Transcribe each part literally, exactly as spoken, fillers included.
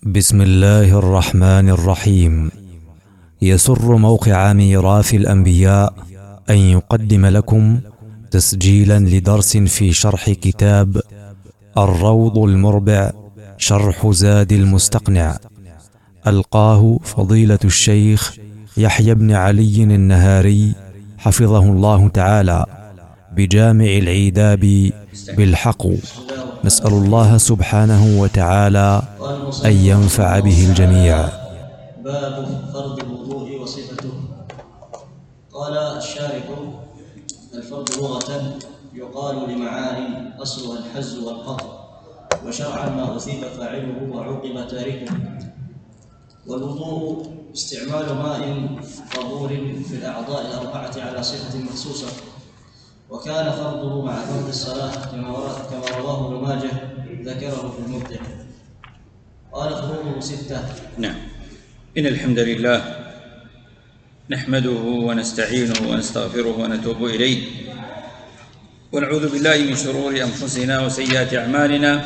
بسم الله الرحمن الرحيم. يسر موقع ميراث الأنبياء أن يقدم لكم تسجيلا لدرس في شرح كتاب الروض المربع شرح زاد المستقنع، ألقاه فضيلة الشيخ يحيى بن علي النهاري حفظه الله تعالى بجامع العيداب بالحقو. نسأل الله سبحانه وتعالى أن ينفع به الجميع. باب فرض الوضوء وصفته. قال الشارح: الفرض لغة يقال لمعان أصلها الحز والقطع، وشرعا ما أثيب فاعله وعوقب تاركه. والوضوء استعمال ماء طهور في الأعضاء الأربعة على صفة مخصوصة، وكان فرضه مع فرض الصلاة كما رواه ابن ماجه ذكره في المبدع. قال فروضه ستة. نعم. إن الحمد لله نحمده ونستعينه ونستغفره ونتوب إليه، ونعوذ بالله من شرور أنفسنا وسيئات أعمالنا.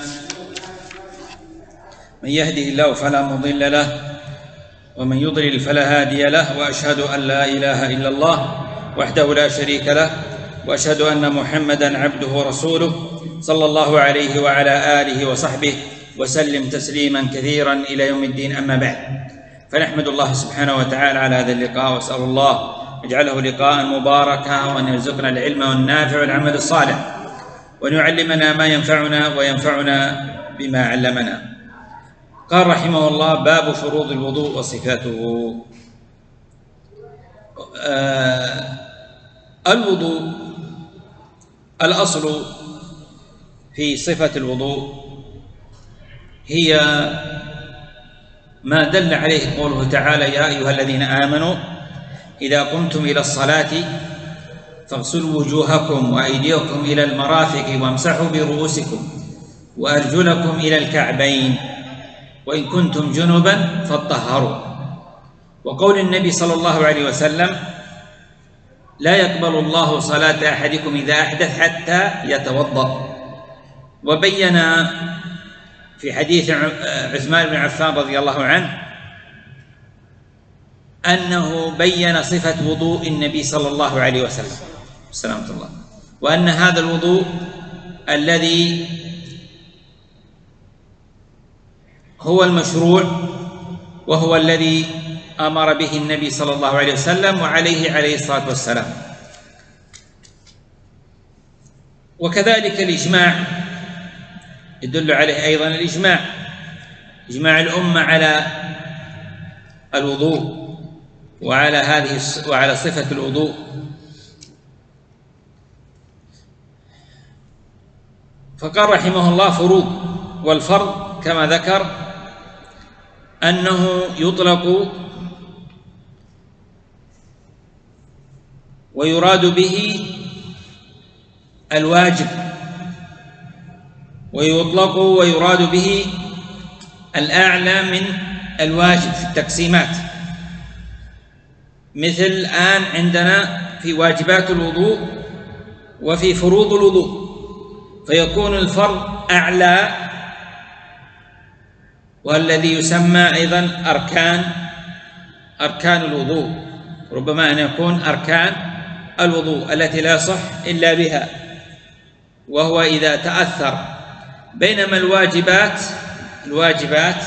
من يهده الله فلا مضل له، ومن يضلل فلا هادي له، وأشهد أن لا إله إلا الله وحده لا شريك له، وأشهد أن محمدًا عبده ورسوله صلى الله عليه وعلى آله وصحبه وسلم تسليمًا كثيرًا إلى يوم الدين. أما بعد، فنحمد الله سبحانه وتعالى على هذا اللقاء، وأسأل الله يجعله لقاء مباركا، وأن يرزقنا العلم والنافع والعمل الصالح، وأن يعلمنا ما ينفعنا وينفعنا بما علمنا. قال رحمه الله: باب فروض الوضوء وصفاته. آه الوضوء الأصل في صفة الوضوء هي ما دل عليه قوله تعالى: يا أيها الذين آمنوا إذا قمتم إلى الصلاة فاغسلوا وجوهكم وأيديكم إلى المرافق وامسحوا برؤوسكم وأرجلكم إلى الكعبين وإن كنتم جنبا فاطهروا. وقول النبي صلى الله عليه وسلم: لا يقبل الله صلاة أحدكم إذا أحدث حتى يتوضأ. وبين في حديث عثمان بن عفان رضي الله عنه أنه بين صفة وضوء النبي صلى الله عليه وسلم سلامة الله، وأن هذا الوضوء الذي هو المشروع وهو الذي أمر به النبي صلى الله عليه وسلم وعليه عليه الصلاة والسلام. وكذلك الإجماع يدل عليه أيضا الإجماع إجماع الأمة على الوضوء وعلى هذه وعلى صفة الوضوء. فقال رحمه الله: فروض. والفرض كما ذكر أنه يطلق ويراد به الواجب، ويطلق ويراد به الأعلى من الواجب في التقسيمات. مثل الآن عندنا في واجبات الوضوء وفي فروض الوضوء، فيكون الفرض أعلى، والذي يسمى أيضا أركان أركان الوضوء، ربما أن يكون أركان الوضوء التي لا يصح إلا بها، وهو إذا تأثر. بينما الواجبات الواجبات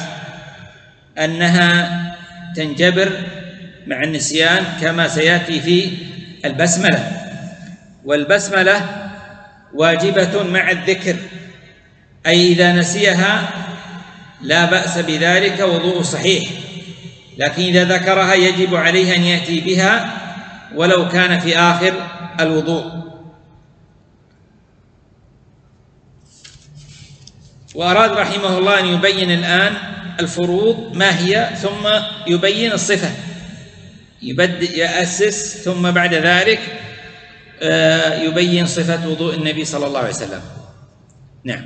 أنها تنجبر مع النسيان كما سيأتي في البسملة، والبسملة واجبة مع الذكر، أي إذا نسيها لا بأس بذلك، وضوء صحيح، لكن إذا ذكرها يجب عليه أن يأتي بها ولو كان في آخر الوضوء. وأراد رحمه الله أن يبين الآن الفروض ما هي، ثم يبين الصفة، يبدأ يأسس ثم بعد ذلك يبين صفة وضوء النبي صلى الله عليه وسلم. نعم.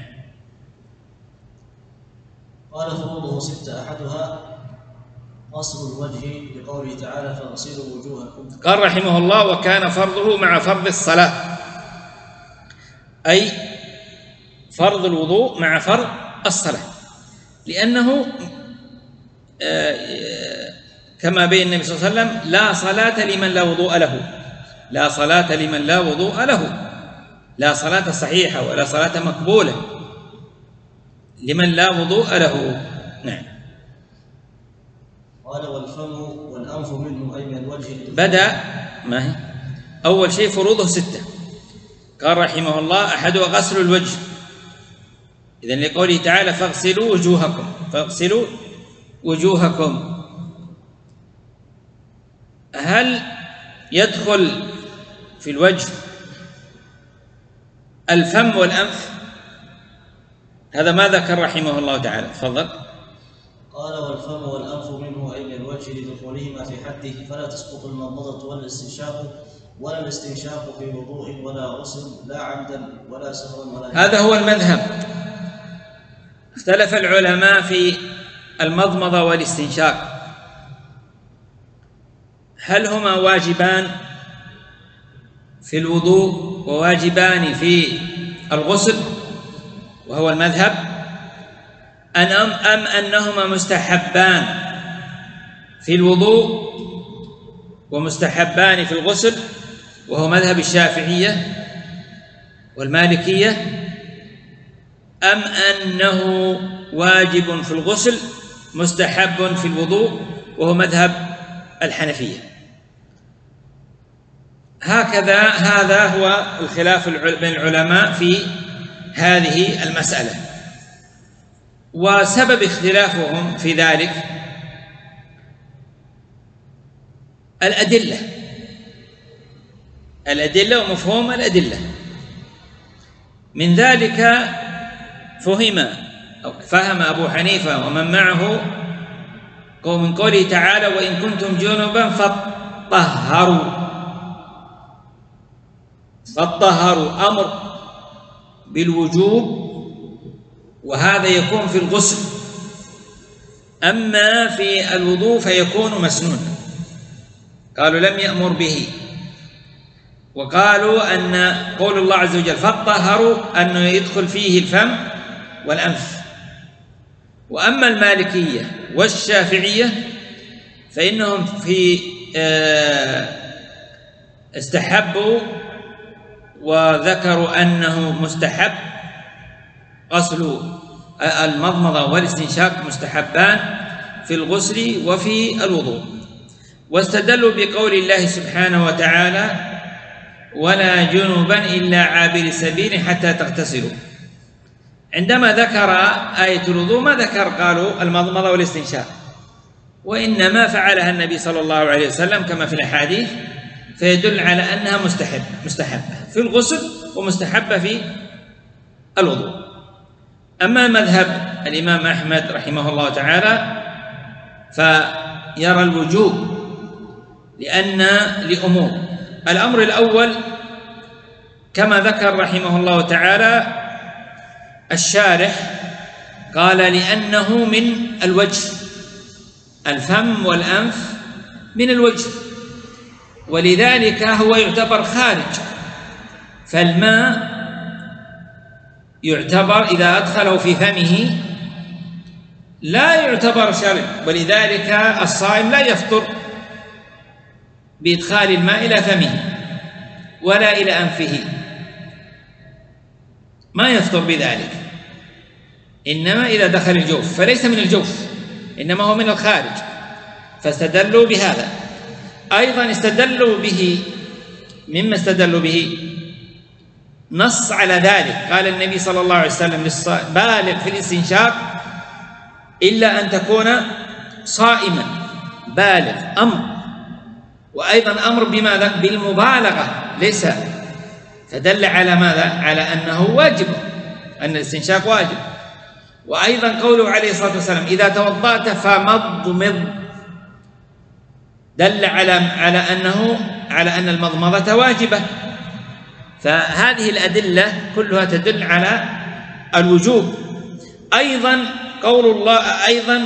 قال فروضه ستة، أحدها غسل الوجه لقوله تعالى: فاغسلوا وجوهكم. قال رحمه الله: وكان فرضه مع فرض الصلاة، أي فرض الوضوء مع فرض الصلاة، لأنه كما بين النبي صلى الله عليه وسلم: لا صلاة لمن لا وضوء له، لا صلاة لمن لا وضوء له، لا صلاة صحيحة ولا صلاة مقبولة لمن لا وضوء له. نعم. قال: والفم والأنف منه أي من الوجه. بدأ ما هي أول شيء فروضه ستة، قال رحمه الله: أحدها غسل الوجه، إذن لقوله تعالى: فاغسلوا وجوهكم، فاغسلوا وجوهكم. هل يدخل في الوجه الفم والأنف؟ هذا ما ذكر رحمه الله تعالى. تفضل. قال: والفم والأنف منه أي من الوجه لدخولهما في حده، فلا تسقط المضمضة ولا الاستنشاق ولا الاستنشاق في وضوء ولا غسل، لا عمدا ولا سهوا ولا. هذا هو المذهب. اختلف العلماء في المضمضة والاستنشاق، هل هما واجبان في الوضوء وواجبان في الغسل، وهو المذهب، أم أم أنهما مستحبان في الوضوء ومستحبان في الغسل، وهو مذهب الشافعية والمالكية، أم أنه واجب في الغسل مستحب في الوضوء، وهو مذهب الحنفية. هكذا هذا هو الخلاف بين العلماء في هذه المسألة. وسبب اختلافهم في ذلك الأدلة الأدلة ومفهوم الأدلة. من ذلك فهم أو فهم أبو حنيفة ومن معه من قوله تعالى: وإن كنتم جنبا فطهروا. فطهروا أمر بالوجوب، وهذا يكون في الغسل، أما في الوضوء فيكون مسنونا. قالوا لم يأمر به، وقالوا أن قول الله عز وجل فطهروا أنه يدخل فيه الفم والأنف. وأما المالكية والشافعية فإنهم في استحبوا وذكروا أنه مستحب غسل المضمضة والاستنشاق، مستحبان في الغسل وفي الوضوء. واستدلوا بقول الله سبحانه وتعالى: ولا جنبا إلا عابر سبيل حتى تغتسلوا. عندما ذكر آية الوضوء ما ذكر قالوا المضمضة والاستنشاق، وإنما فعلها النبي صلى الله عليه وسلم كما في الأحاديث، فيدل على أنها مستحب مستحبة في الغسل ومستحبة في الوضوء. أما مذهب الإمام أحمد رحمه الله تعالى فيرى الوجوب، لأن لأمور. الأمر الأول كما ذكر رحمه الله تعالى الشارح، قال: لأنه من الوجه، الفم والأنف من الوجه، ولذلك هو يعتبر خارج. فالماء يعتبر إذا أدخله في فمه لا يعتبر شرب، ولذلك الصائم لا يفطر بإدخال الماء إلى فمه ولا إلى أنفه، ما يفطر بذلك، إنما إذا دخل الجوف، فليس من الجوف إنما هو من الخارج، فاستدلوا بهذا. أيضا استدلوا به، مما استدلوا به نص على ذلك، قال النبي صلى الله عليه وسلم: بالغ في الاستنشاق إلا أن تكون صائما. بالغ أمر، وأيضا أمر بماذا؟ بالمبالغة، ليس، فدل على ماذا؟ على أنه واجب، أن الاستنشاق واجب. وأيضا قوله عليه الصلاة والسلام: إذا توضأت فمضمض، دل على على أنه على أن المضمضة واجبة. فهذه الأدلة كلها تدل على الوجوب. أيضا قول الله، أيضا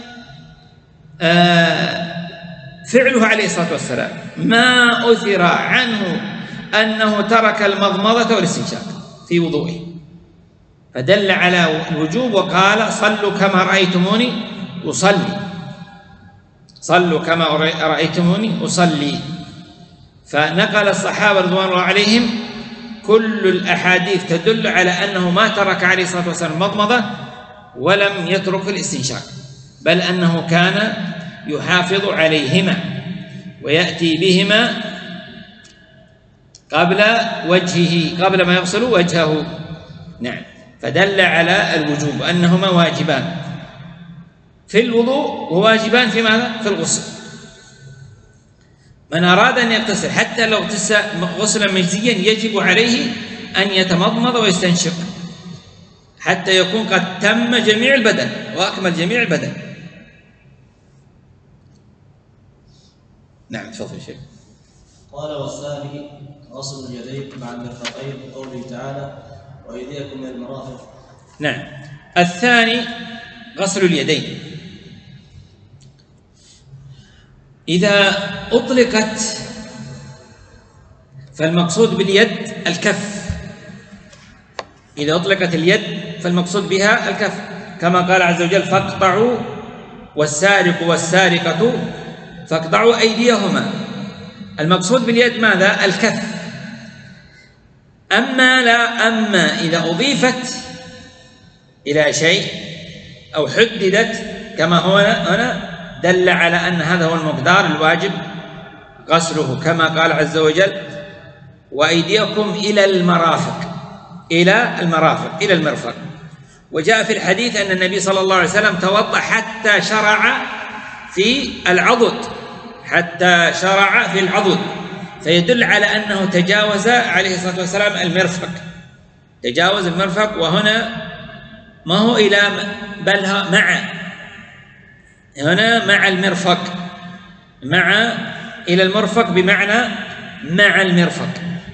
آه فعله عليه الصلاة والسلام، ما أثر عنه أنه ترك المضمضة والاستنشاق في وضوئه، فدل على الوجوب، وقال: صلوا كما رأيتموني أصلي. صلوا كما رأيتموني أصلي. فنقل الصحابة رضوان الله عليهم كل الأحاديث تدل على أنه ما ترك عليه الصلاة والسلام المضمضة ولم يترك الاستنشاق، بل أنه كان يحافظ عليهما ويأتي بهما قبل وجهه، قبل ما يغسل وجهه. نعم، فدل على الوجوب أنهما واجبان في الوضوء وواجبان في ماذا؟ في الغسل. من أراد أن يغتسل حتى لو اغتسل غسلا مجزيا يجب عليه أن يتمضمض ويستنشق حتى يكون قد تم جميع البدن وأكمل جميع البدن. نعم، تفضل شيخ. قال: والثاني غسل اليدين مع المرفقين بقوله تعالى: وأيديكم إلى المرافق. نعم، الثاني غسل اليدين. إذا أطلقت فالمقصود باليد الكف، إذا أطلقت اليد فالمقصود بها الكف، كما قال عز وجل: فاقطعوا والسارق والسارقة فاقطعوا أيديهما. المقصود باليد ماذا؟ الكف. أما لا أما إذا أضيفت إلى شيء أو حددت كما هو هنا دل على أن هذا هو المقدار الواجب غسله، كما قال عز وجل: وأيديكم إلى المرافق، إلى المرافق، إلى المرفق. وجاء في الحديث أن النبي صلى الله عليه وسلم توضأ حتى شرع في العضد، حتى شرع في العضد، فيدل على أنه تجاوز عليه الصلاة والسلام المرفق، تجاوز المرفق. وهنا ما هو إلى بل مع، هنا مع المرفق، مع إلى المرفق بمعنى مع المرفق.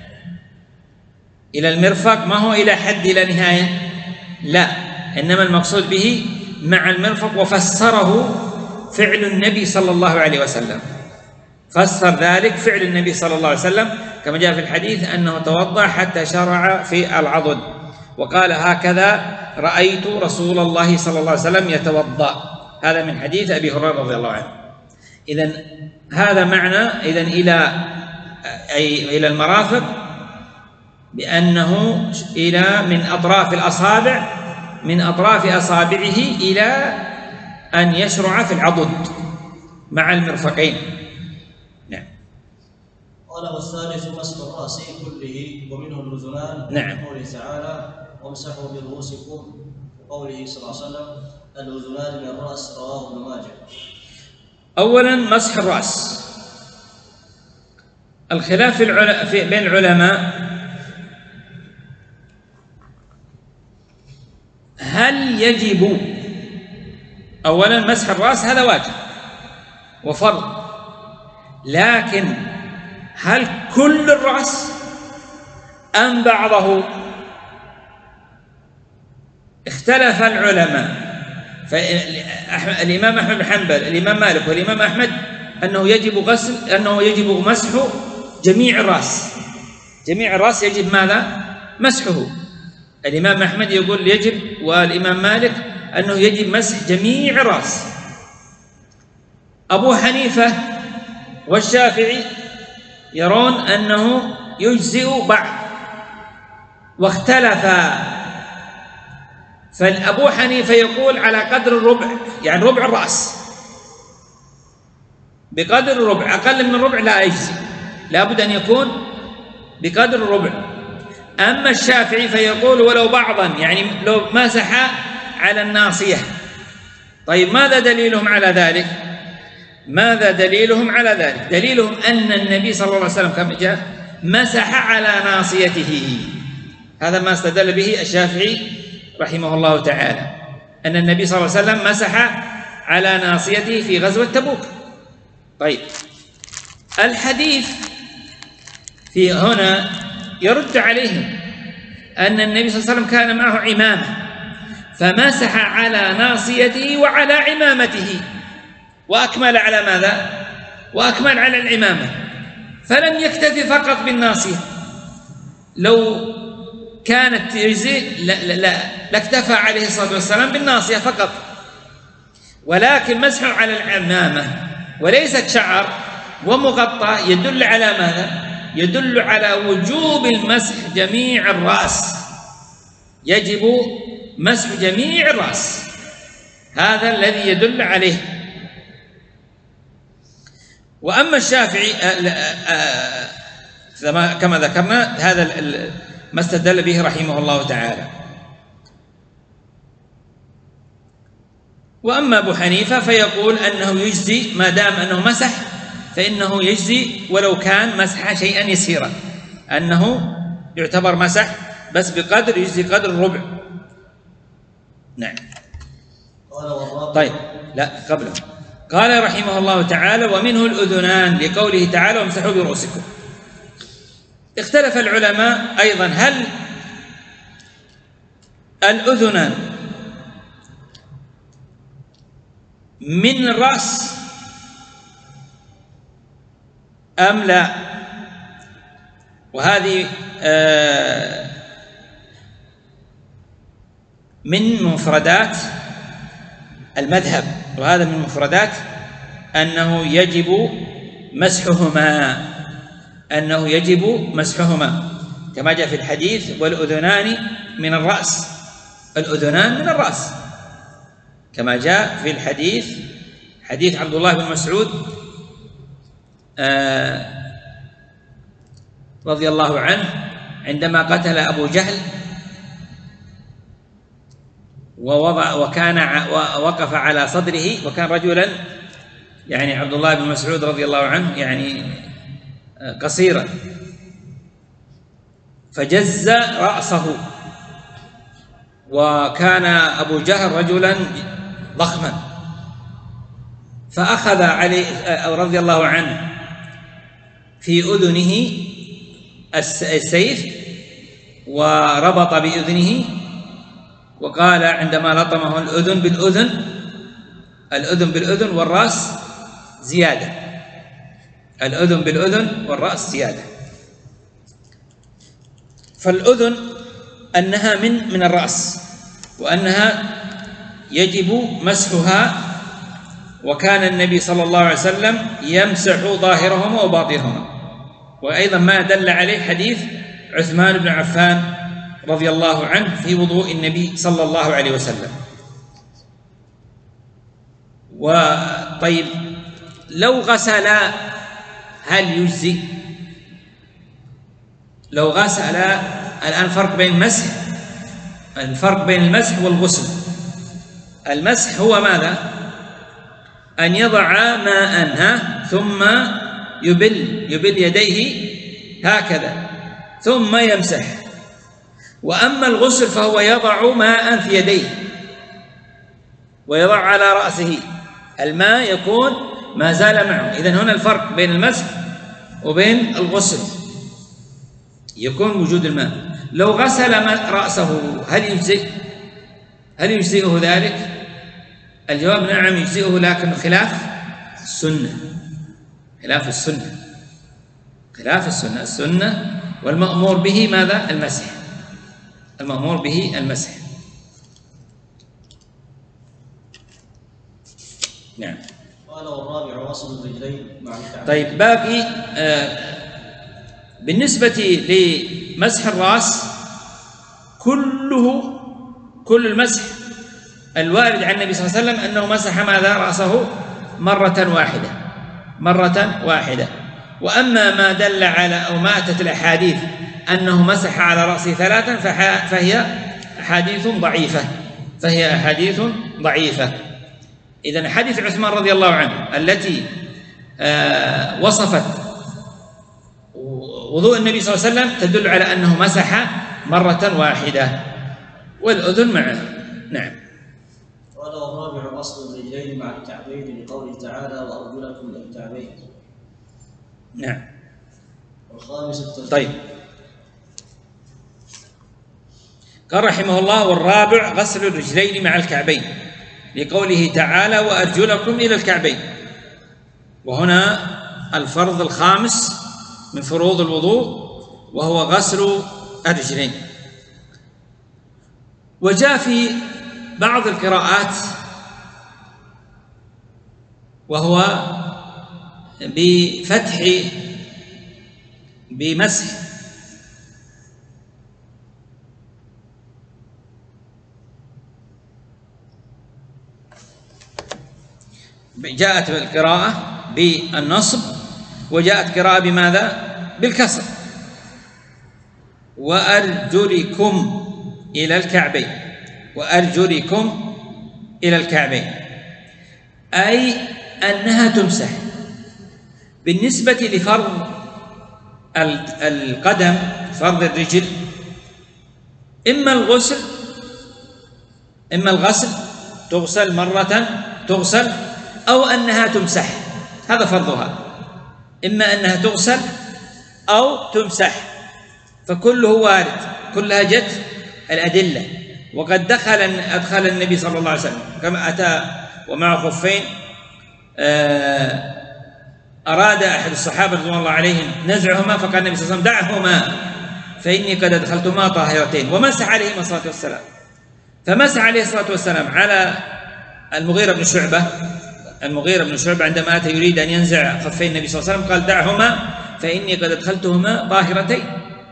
إلى المرفق ما هو إلى حد إلى نهاية، لا، إنما المقصود به مع المرفق. وفسره فعل النبي صلى الله عليه وسلم، فسر ذلك فعل النبي صلى الله عليه وسلم كما جاء في الحديث أنه توضأ حتى شرع في العضد، وقال: هكذا رأيت رسول الله صلى الله عليه وسلم يتوضأ. هذا من حديث أبي هريرة رضي الله عنه. إذن هذا معنى إذن إلى أي إلى المرافق بأنه إلى من أطراف الأصابع، من أطراف أصابعه إلى أن يشرع في العضد مع المرفقين. نعم. قال: والثالث مسح الرأس كله ومنه الأذنان. نعم. قوله تعالى: وامسحوا برؤوسكم، وقوله صلى الله عليه وسلم: الأذنان من الرأس. رواه ابن ماجه. أولا مسح الرأس، الخلاف في العل... في بين العلماء هل يجب. أولا مسح الرأس هذا واجب وفرض، لكن هل كل الرأس أم بعضه؟ اختلف العلماء. فالإمام أحمد بن حنبل، الإمام مالك والإمام أحمد أنه يجب غسل، أنه يجب مسح جميع الرأس، جميع الرأس يجب ماذا؟ مسحه. الإمام أحمد يقول يجب، والإمام مالك أنه يجب مسح جميع الرأس. أبو حنيفة والشافعي يرون أنه يجزئ بعض، واختلفا. فأبو حنيفة يقول على قدر الربع، يعني ربع الرأس، بقدر الربع، أقل من الربع لا يجزي، لابد أن يكون بقدر الربع. أما الشافعي فيقول ولو بعضا، يعني لو مسح على الناصية. طيب ماذا دليلهم على ذلك؟ ماذا دليلهم على ذلك؟ دليلهم أن النبي صلى الله عليه وسلم كما جاء مسح على ناصيته. هذا ما استدل به الشافعي رحمه الله تعالى، أن النبي صلى الله عليه وسلم مسح على ناصيته في غزوة تبوك. طيب الحديث في هنا يرد عليهم أن النبي صلى الله عليه وسلم كان معه عمامة، فمسح على ناصيته وعلى عمامته، وأكمل على ماذا؟ وأكمل على العمامة، فلم يكتفي فقط بالناصية. لو كانت تجزئ لاكتفى عليه الصلاة والسلام بالناصية فقط، ولكن مسح على العمامة وليست شعر ومغطى يدل على ماذا؟ يدل على وجوب المسح جميع الرأس، يجب مسح جميع الرأس، هذا الذي يدل عليه. وأما الشافعي كما ذكرنا هذا ما استدل به رحمه الله تعالى. وأما أبو حنيفة فيقول أنه يجزي ما دام أنه مسح، فإنه يجزي ولو كان مسح شيئا يسيرا، أنه يعتبر مسح بس بقدر يجزي قدر الربع. نعم. طيب لا قبله قال رحمه الله تعالى: ومنه الأذنان لقوله تعالى: وامسحوا برؤوسكم. اختلف العلماء أيضا هل الأذنان من الرأس أم لا، وهذه من مفردات المذهب، وهذا من مفردات أنه يجب مسحهما، أنه يجب مسحهما كما جاء في الحديث: والأذنان من الرأس، الأذنان من الرأس كما جاء في الحديث، حديث عبد الله بن مسعود آه رضي الله عنه عندما قتل أبو جهل ووضع وكان وقف على صدره، وكان رجلا يعني عبد الله بن مسعود رضي الله عنه يعني قصيرا، فجز رأسه، وكان أبو جهل رجلا ضخما، فأخذ عليه رضي الله عنه في أذنه السيف وربط بأذنه، وقال عندما لطمه: الأذن بالأذن، الأذن بالأذن والرأس زيادة، الأذن بالأذن والرأس زيادة. فالأذن أنها من من الرأس، وأنها يجب مسحها، وكان النبي صلى الله عليه وسلم يمسح ظاهرهما وباطنهما. وأيضا ما دل عليه حديث عثمان بن عفان رضي الله عنه في وضوء النبي صلى الله عليه وسلم. وطيب لو غسل هل يجزي؟ لو غسل، الآن فرق بين المسح، الفرق بين المسح والغسل. المسح هو ماذا؟ أن يضع ماء ها ثم يبل يبل يديه هكذا ثم يمسح. وأما الغسل فهو يضع ماء في يديه ويضع على رأسه، الماء يكون ما زال معه. إذن هنا الفرق بين المسح وبين الغسل، يكون وجود الماء. لو غسل رأسه هل يجزئ؟ هل يجزئه ذلك؟ الجواب نعم يجزئه، لكن خلاف السنة، خلاف السنة، خلاف السنة. السنة والمأمور به ماذا؟ المسح، المأمور به المسح. نعم. قال: والرابع غسل الرجلين مع الكعبين. طيب باقي آه بالنسبة لمسح الرأس كله، كل المسح الوارد عن النبي صلى الله عليه وسلم أنه مسح ماذا؟ رأسه مرة واحدة، مرة واحدة. وأما ما دل على أو ما أتت الأحاديث أنه مسح على رأسه ثلاثا فهي أحاديث ضعيفة، فهي أحاديث ضعيفة. إذن حديث عثمان رضي الله عنه التي آه وصفت وضوء النبي صلى الله عليه وسلم تدل على أنه مسح مرة واحدة والأذن معه. نعم. قال: والرابع غسل الرجلين مع الكعبين لقوله تعالى: وأرجلكم إلى الكعبين. نعم. والخامس الترتيب. طيب قال رحمه الله: والرابع غسل الرجلين مع الكعبين لقوله تعالى: وأرجلكم إلى الكعبين. وهنا الفرض الخامس من فروض الوضوء وهو غسل الرجلين. وجاء في بعض القراءات وهو بفتح بمسح جاءت القراءة بالنصب وجاءت قراءة بماذا؟ بالكسر. وأرجلكم إلى الكعبين، وأرجلكم إلى الكعبين، أي أنها تمسح. بالنسبة لفرض القدم، فرض الرجل، إما الغسل إما الغسل تغسل مرة تغسل، أو أنها تمسح، هذا فرضها، إما أنها تغسل أو تمسح، فكله وارد، كلها جت الأدلة. وقد دخل أدخل النبي صلى الله عليه وسلم كما أتى ومع خفين، أراد أحد الصحابة رضوان الله عليهم نزعهما، فقال النبي صلى الله عليه وسلم دعهما فإني قد أدخلتما طاهرتين، ومسح عليهما الصلاة والسلام. فمسح عليه الصلاة والسلام على المغيرة بن شعبة المغيرة بن شعبة عندما أتى يريد أن ينزع خفين النبي صلى الله عليه وسلم قال دعهما فإني قد أدخلتهما طاهرتين.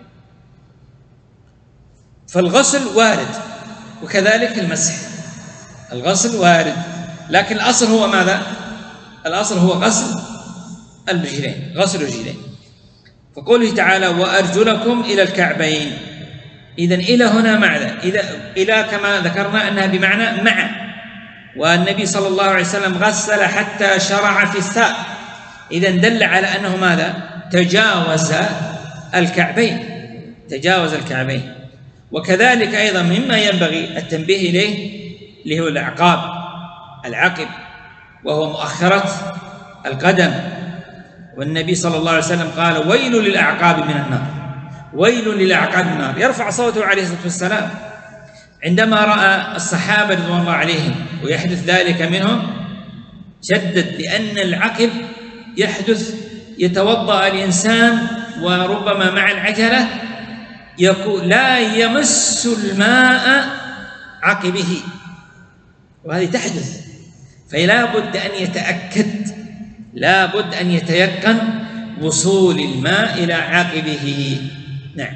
فالغسل وارد، وكذلك المسح، الغسل وارد، لكن الأصل هو ماذا؟ الأصل هو غسل الرجلين، غسل الرجلين. فقوله تعالى وأرجلكم إلى الكعبين، إذن إلى هنا معنى إلى, إلى كما ذكرنا أنها بمعنى مع، والنبي صلى الله عليه وسلم غسل حتى شرع في الساق، إذن دل على أنه ماذا؟ تجاوز الكعبين، تجاوز الكعبين. وكذلك أيضا مما ينبغي التنبيه إليه اللي هو الأعقاب، العقب، وهو مؤخرة القدم. والنبي صلى الله عليه وسلم قال ويل للأعقاب من النار، ويل للأعقاب من النار. يرفع صوته عليه الصلاة والسلام عندما رأى الصحابة رضوان الله عليهم ويحدث ذلك منهم، شدد بأن العقب يحدث، يتوضأ الإنسان وربما مع العجلة يكون لا يمس الماء عقبه، وهذه تحدث، فلا بد أن يتأكد، لا بد أن يتيقن وصول الماء إلى عقبه. نعم.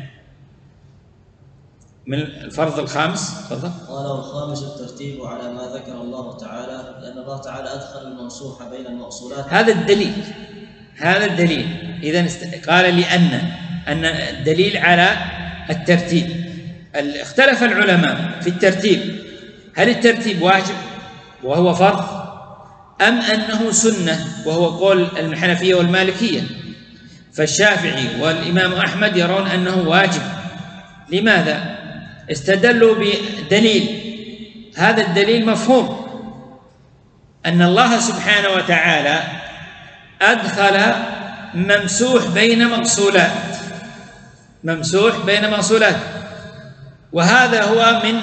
من الفرض الخامس تفضل. قال والخامس الترتيب على ما ذكر الله تعالى، لأن الله تعالى أدخل الممسوح بين المغسولات. هذا الدليل، هذا الدليل. إذن قال لأن أن الدليل على الترتيب. اختلف العلماء في الترتيب، هل الترتيب واجب وهو فرض، أم أنه سنة وهو قول الحنفية والمالكية؟ فالشافعي والإمام أحمد يرون أنه واجب. لماذا؟ استدلوا بدليل، هذا الدليل مفهوم، أن الله سبحانه وتعالى أدخل ممسوح بين مغسولات، ممسوح بين مغسولات، وهذا هو من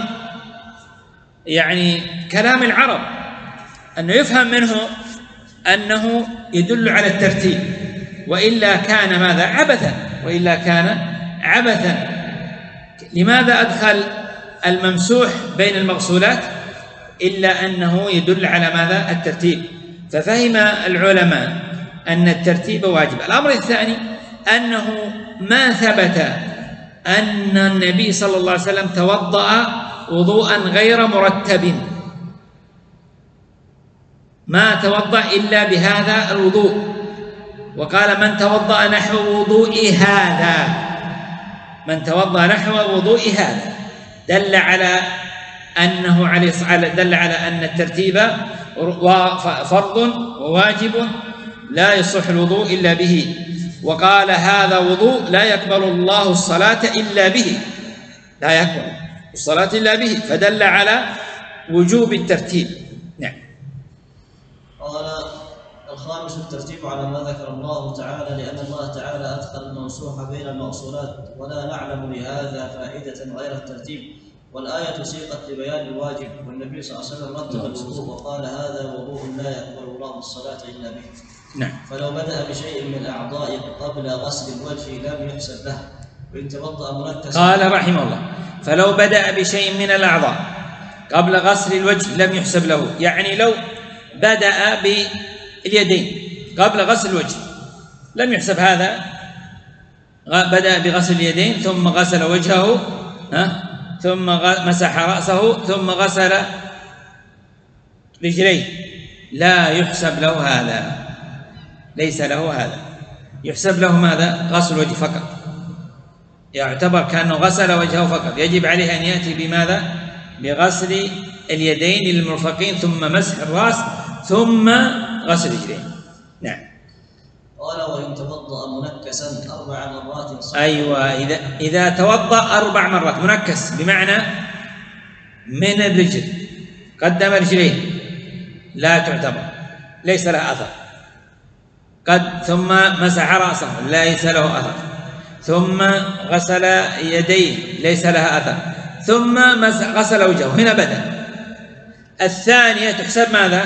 يعني كلام العرب، أنه يفهم منه أنه يدل على الترتيب، وإلا كان ماذا؟ عبثا، وإلا كان عبثا. لماذا أدخل الممسوح بين المغسولات؟ إلا أنه يدل على ماذا؟ الترتيب. ففهم العلماء أن الترتيب واجب. الأمر الثاني أنه ما ثبت أن النبي صلى الله عليه وسلم توضأ وضوءا غير مرتب، ما توضأ إلا بهذا الوضوء، وقال من توضأ نحو وضوء هذا، من توضأ نحو وضوء هذا، دل على أنه عليه دل على أن الترتيب فرض وواجب لا يصح الوضوء إلا به. وقال هذا وضوء لا يقبل الله الصلاة إلا به، لا يقبل الصلاة إلا به، فدل على وجوب الترتيب. نعم. قال الخامس الترتيب على ما ذكر الله تعالى، لأن الله تعالى أدخل الممسوح بين المغسولات، ولا نعلم لهذا فائدة غير الترتيب، والآية سيقت لبيان الواجب، والنبي صلى الله عليه وسلم رتب الوضوء وقال هذا وضوء لا يقبل الله الصلاة إلا به. نعم. فلو بدأ بشيء من الأعضاء قبل غسل الوجه لم يحسب له، وإن توضأ مركزا. قال رحمه الله فلو بدأ بشيء من الأعضاء قبل غسل الوجه لم يحسب له، يعني لو بدأ باليدين قبل غسل الوجه، لم يحسب هذا. بدأ بغسل اليدين ثم غسل وجهه، ها ثم مسح رأسه ثم غسل رجليه، لا يحسب له هذا، ليس له هذا، يحسب له ماذا؟ غسل الوجه فقط، يعتبر كأنه غسل وجهه فقط. يجب عليه أن يأتي بماذا؟ بغسل اليدين للمرفقين ثم مسح الرأس ثم غسل الرجلين. نعم. قال وإن توضأ منكسا أربع مرات صح. أيوة، إذا إذا توضأ أربع مرات منكس بمعنى من الرجل قدم رجليه لا تعتبر، ليس لها أثر. قد ثم مسح رأسه ليس له أثر، ثم غسل يديه ليس لها أثر، ثم غسل وجهه، هنا بدأ. الثانية تحسب ماذا؟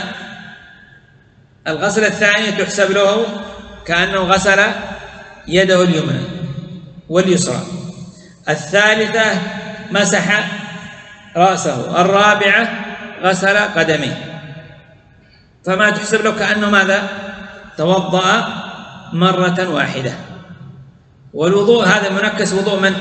الغسل الثانية تحسب له كأنه غسل يده اليمنى واليسرى. الثالثة مسح رأسه. الرابعة غسل قدميه، فما تحسب له كأنه ماذا؟ توضأ مرة واحدة. والوضوء هذا منكس وضوء من؟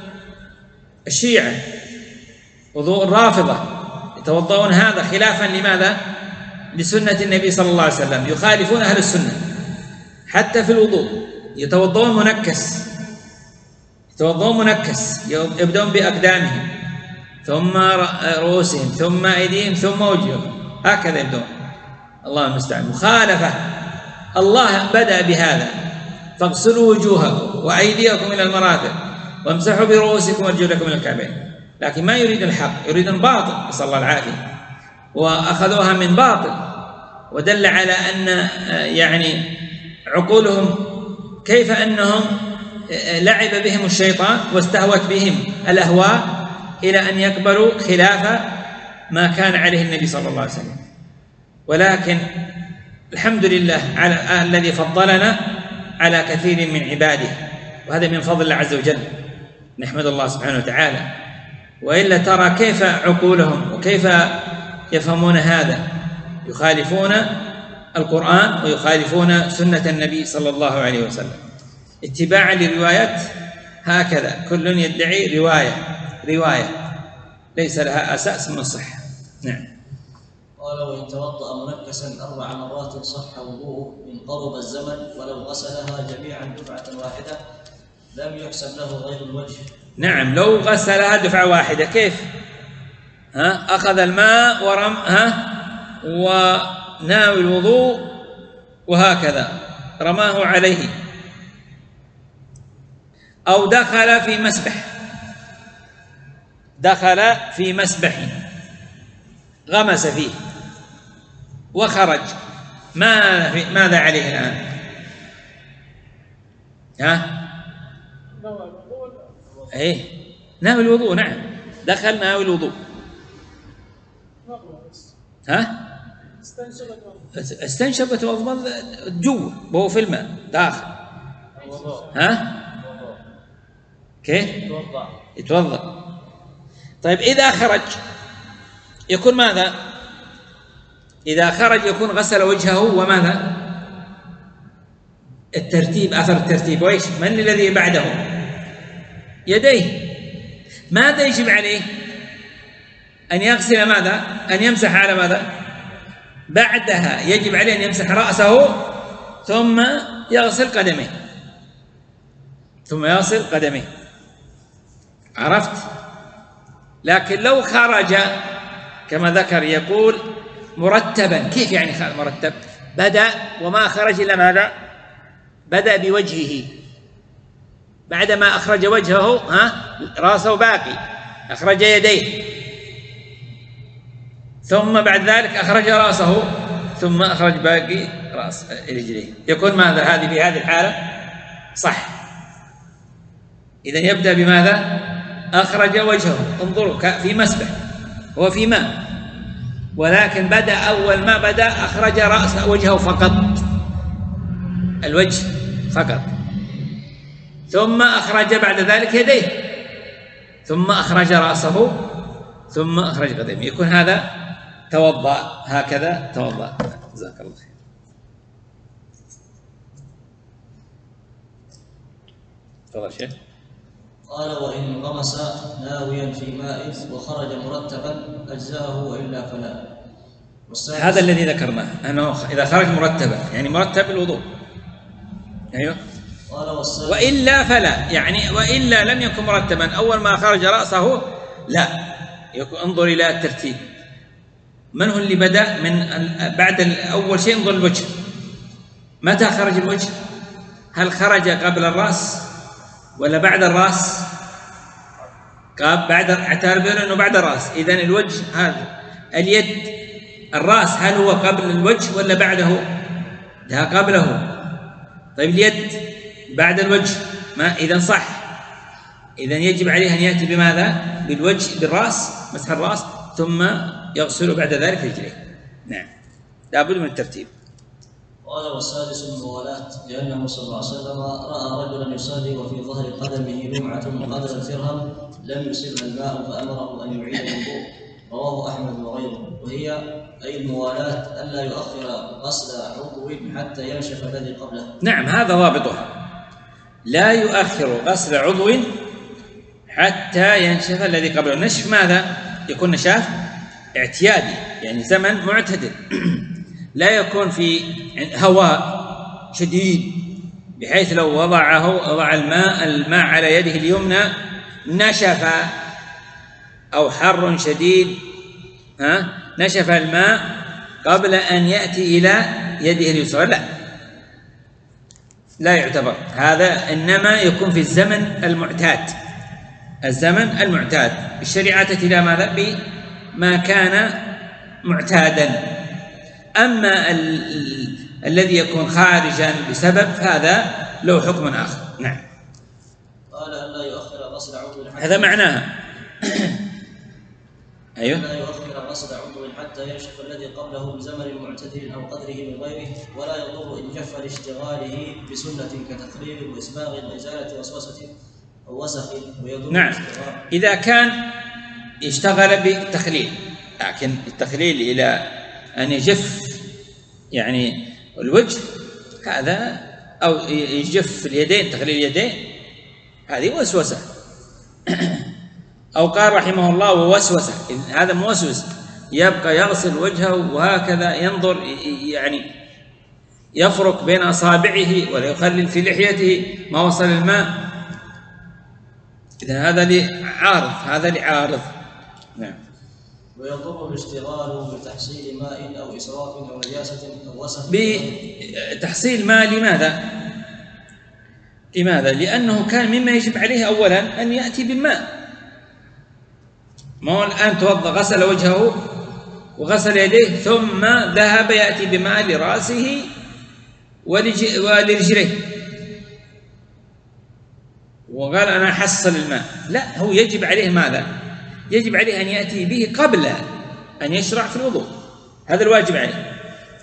الشيعة، وضوء الرافضة، يتوضؤون هذا خلافا لماذا؟ لسنة النبي صلى الله عليه وسلم، يخالفون أهل السنة حتى في الوضوء، يتوضؤون منكس، يتوضؤون منكس، يبدون بأقدامهم ثم رؤوسهم ثم أيديهم ثم وجههم، هكذا يبدون. الله المستعان. مخالفة. الله بدأ بهذا: فاغسلوا وجوهكم وأيديكم إلى المرافق وامسحوا برؤوسكم وارجلكم إلى الكعبين. لكن ما يريد الحق، يريد الباطل، نسأل الله العافية، وأخذوها من باطل. ودل على أن يعني عقولهم كيف أنهم لعب بهم الشيطان واستهوت بهم الأهواء إلى أن يقبلوا خلاف ما كان عليه النبي صلى الله عليه وسلم. ولكن الحمد لله على الذي فضلنا على كثير من عباده، وهذا من فضل الله عز وجل، نحمد الله سبحانه وتعالى. وإلا ترى كيف عقولهم وكيف يفهمون هذا، يخالفون القرآن ويخالفون سنة النبي صلى الله عليه وسلم اتباعا للروايات. هكذا كل يدعي رواية رواية ليس لها أساس من الصحة. نعم. قال وإن توضأ منكسا أربع مرات صح وضوءه إن قرب الزمن ولو غسلها جميعا دفعة واحدة لم يحسب له غير الوجه. نعم، لو غسلها دفعة واحدة كيف؟ ها أخذ الماء ورم ها وناوي الوضوء وهكذا رماه عليه، أو دخل في مسبح، دخل في مسبح غمس فيه وخرج، ما ماذا عليه الآن؟ ها؟ ايه ناوي الوضوء. نعم، دخل ناوي الوضوء. ها؟ استنشبت وأضمض جوا وهو في الماء داخل. ها؟ كيف؟ يتوضأ. طيب إذا خرج يكون ماذا؟ إذا خرج يكون غسل وجهه وماذا؟ الترتيب، أثر الترتيب. وإيش؟ من الذي بعده؟ يديه. ماذا يجب عليه؟ أن يغسل ماذا؟ أن يمسح على ماذا؟ بعدها يجب عليه أن يمسح رأسه ثم يغسل قدميه، ثم يغسل قدميه. عرفت؟ لكن لو خرج كما ذكر يقول مرتبا. كيف يعني مرتب؟ بدأ وما خرج إلا ماذا؟ بدأ بوجهه، بعدما أخرج وجهه ها رأسه باقي، أخرج يديه، ثم بعد ذلك أخرج رأسه، ثم أخرج باقي رأس رجليه. يكون ماذا هذه في هذه الحالة؟ صح. إذن يبدأ بماذا؟ أخرج وجهه. انظروا في مسبح هو في ماء، ولكن بدأ أول ما بدأ أخرج رأس وجهه فقط، الوجه فقط، ثم أخرج بعد ذلك يديه، ثم أخرج رأسه، ثم أخرج قدمه. يكون هذا توضأ، هكذا توضأ. جزاك الله خير. تفضل شيخ. قال: وإن غمس ناويا في ماء وخرج مرتبا أجزاءه وإلا فلا. هذا الذي ذكرناه أنه إذا خرج مرتبا يعني مرتب الوضوء. أيوه. قال: وإلا فلا، يعني وإلا لم يكن مرتبا أول ما خرج رأسه لا، انظر إلى الترتيب. من هو اللي بدأ من بعد أول شيء؟ انظر الوجه، متى خرج الوجه؟ هل خرج قبل الرأس ولا بعد الرأس؟ قال بعد، اعتبر أنه بعد الرأس. إذن الوجه هذا، اليد، الرأس هل هو قبل الوجه ولا بعده؟ لا قبله. طيب اليد بعد الوجه، ما إذن صح. إذن يجب عليه أن يأتي بماذا؟ بالوجه، بالرأس، مسح الرأس، ثم يغسل بعد ذلك رجليه. نعم، لابد من الترتيب. قال: والسادس الموالاة، لأنه صلى الله عليه وسلم رأى رجلا يصلي وفي ظهر قدمه لمعة قدر الدرهم لم يصبها الماء فأمره أن يعيد الوضوء. رواه أحمد وغيره. وهي أي الموالاة ألا يؤخر غسل عضو حتى ينشف الذي قبله. نعم، هذا ضابطها، لا يؤخر غسل عضو حتى ينشف الذي قبله. نشف ماذا؟ يكون نشاف اعتيادي، يعني زمن معتدل، لا يكون في هواء شديد بحيث لو وضعه وضع الماء الماء على يده اليمنى نشف، أو حر شديد ها نشف الماء قبل أن يأتي إلى يده اليسرى، لا لا يعتبر هذا، إنما يكون في الزمن المعتاد. الزمن المعتاد الشريعة تأتي إلى ماذا؟ بما كان معتادا. أما ال ال الذي يكون خارجا بسبب هذا له حكم آخر. نعم. قال: ألا يؤخر غسل عضو، هذا معناها. أيوه. ألا يؤخر غسل عضو حتى ينشف الذي قبله بزمن معتدل أو قدره من غيره، ولا يضر إن جف لاشتغاله بسنة كتقريب وإسباغ وإزالة وسوسة أو وسخ، ويضر. نعم، إذا كان اشتغل بالتخليل، لكن التخليل إلى أن يجف يعني الوجه هذا، أو يجف اليدين، تخليل اليدين، هذه وسوسة. أو قال رحمه الله ووسوسة، هذا موسوس، يبقى يغسل وجهه وهكذا ينظر، يعني يفرك بين أصابعه ولا يخلل في لحيته ما وصل الماء، إذن هذا لعارض، هذا لعارض. نعم. ويضر الاشتغال بتحصيل ماء أو إسراف أو نجاسة أو وسخ. بتحصيل ماء لماذا؟ لماذا؟ لأنه كان مما يجب عليه أولا أن يأتي بالماء. ما هو الآن توضأ، غسل وجهه وغسل يديه ثم ذهب يأتي بماء لرأسه ولرجليه وقال أنا أحصل الماء. لا، هو يجب عليه ماذا؟ يجب عليه أن يأتي به قبل أن يشرع في الوضوء، هذا الواجب عليه.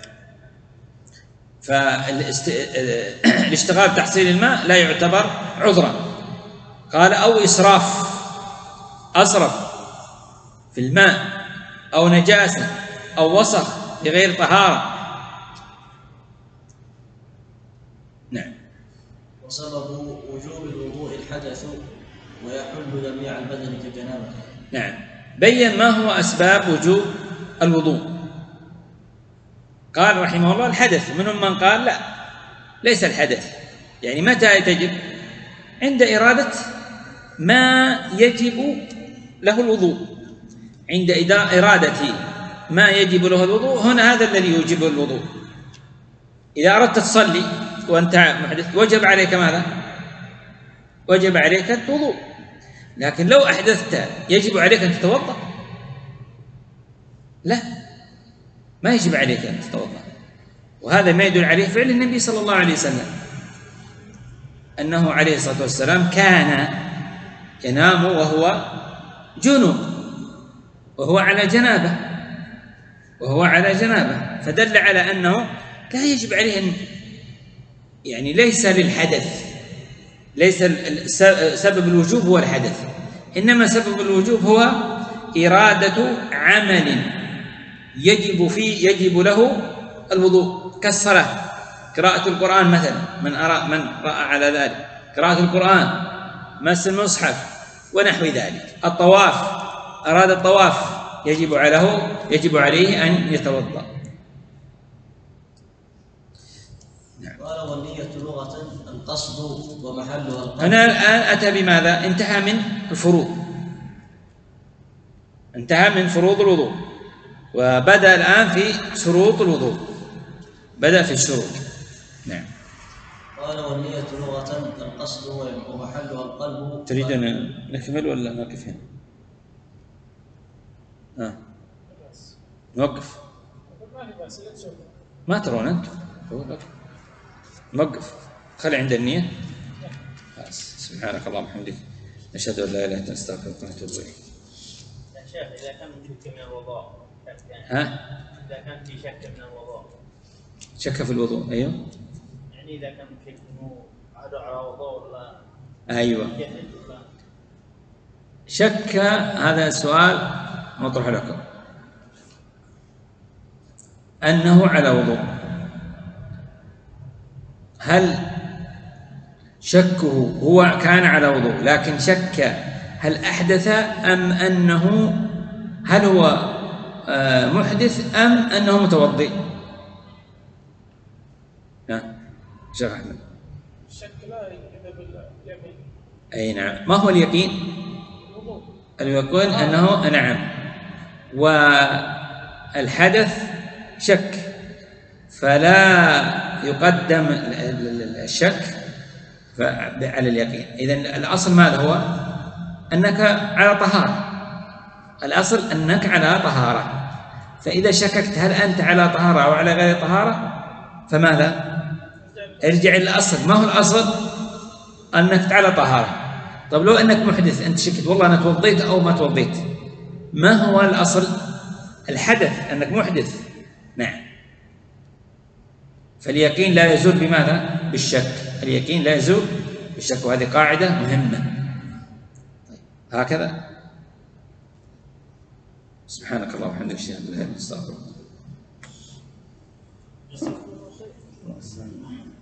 فالاشتغال بتحصيل الماء لا يعتبر عذرا. قال: أو إسراف، أسرف في الماء، أو نجاسة أو وسخ بغير طهارة. نعم. وسبب وجوب الوضوء الحدث ويحل جميع البدن كجنابه. نعم، بين ما هو أسباب وجوب الوضوء. قال رحمه الله الحدث، منهم من قال لا، ليس الحدث، يعني متى تجب؟ عند إرادة ما يجب له الوضوء، عند إرادة ما يجب له الوضوء، هنا هذا الذي يوجب الوضوء. إذا أردت تصلي وأنت محدث وجب عليك ماذا؟ وجب عليك الوضوء. لكن لو أحدثت يجب عليك أن تتوضأ؟ لا، ما يجب عليك أن تتوضأ. وهذا ما يدل عليه فعل النبي صلى الله عليه وسلم، أنه عليه الصلاة والسلام كان ينام وهو جنوب، وهو على جنابه وهو على جنابه فدل على أنه لا يجب عليه أن، يعني ليس للحدث، ليس سبب الوجوب هو الحدث، إنما سبب الوجوب هو إرادة عمل يجب فيه يجب له الوضوء، كالصلاة، قراءة القرآن مثلا، من أرى من رأى على ذلك قراءة القرآن، مس المصحف ونحو ذلك. الطواف، أراد الطواف يجب عليه يجب عليه أن يتوضأ. قال والنية لغة القصد ومحلها القلب. هنا الآن أتى بماذا؟ انتهى من الفروض، انتهى من فروض الوضوء، وبدأ الآن في شروط الوضوء، بدأ في الشروط. نعم. قال والنية لغة القصد ومحلها القلب. تريد أن نكمل ولا نوقف هنا؟ ها نوقف؟ ما ترون أنتم؟ نوقف، خلي عند النية. سبحانك اللهم وبحمدك، نشهد أن لا إله إلا أنت، نستغفرك ونتوب إليك. يا شيخ إذا كان شك من الوضوء، ها؟ إذا كان في شك من الوضوء، شك في الوضوء، أيوه. يعني إذا كان شك إنه عاد على وضوء ولا أيوه. شك، هذا السؤال مطرح لكم، أنه على وضوء، هل شكه هو كان على وضوء لكن شك هل أحدث أم أنه، هل هو محدث أم أنه متوضئ؟ ها شيخ أحمد. الشك لا يذهب باليقين. أي نعم. ما هو اليقين؟ اليقين أنه نعم، والحدث شك، فلا يقدم الشك على اليقين. إذن الأصل ماذا هو؟ أنك على طهارة، الأصل أنك على طهارة، فإذا شككت هل أنت على طهارة أو على غير طهارة فماذا؟ ارجع إلى الأصل. ما هو الأصل؟ أنك على طهارة. طب لو أنك محدث، أنت شكت والله أنا توضيت أو ما توضيت، ما هو الأصل؟ الحدث، أنك محدث. نعم. فاليقين لا يزول بماذا؟ بالشك. اليقين لا يزول بالشك، وهذه قاعدة مهمة. هكذا. سبحانك اللهم وبحمدك، اشهد ان لا اله الا انت، استغفرك.